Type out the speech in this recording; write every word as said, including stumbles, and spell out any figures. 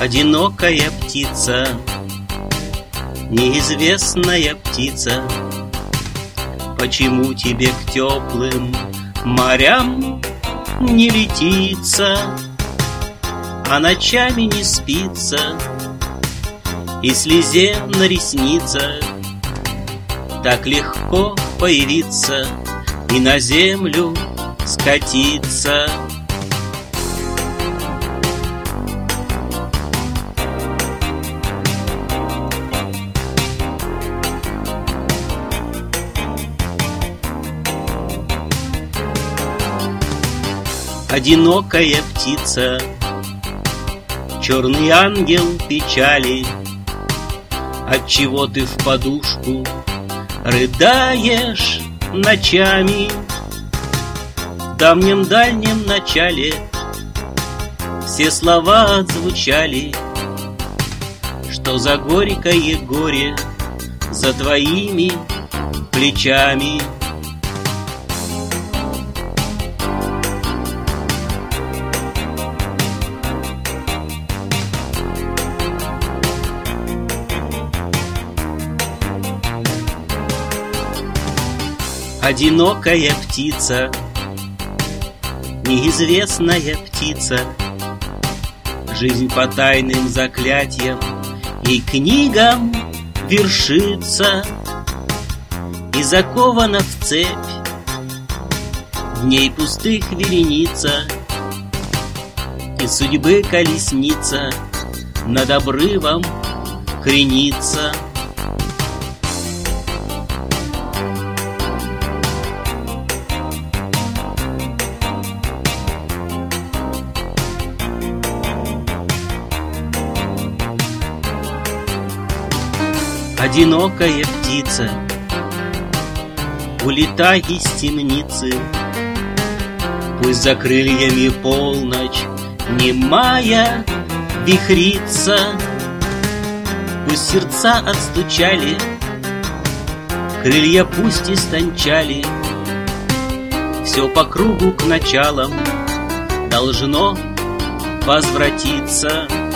Одинокая птица, неизвестная птица, почему тебе к теплым морям не летится, а ночами не спится, и слезе на ресницах так легко появиться и на землю скатиться. Одинокая птица, черный ангел печали, отчего ты в подушку рыдаешь ночами? В давнем-дальнем начале все слова отзвучали, что за горькое горе за твоими плечами. Одинокая птица, неизвестная птица, жизнь по тайным заклятиям и книгам вершится, и закована в цепь, в ней пустых вереница, и судьбы колесница над обрывом кренится. Одинокая птица, улетай из темницы, пусть за крыльями полночь немая вихрится, пусть сердца отстучали, крылья пусть истончали, все по кругу к началам должно возвратиться.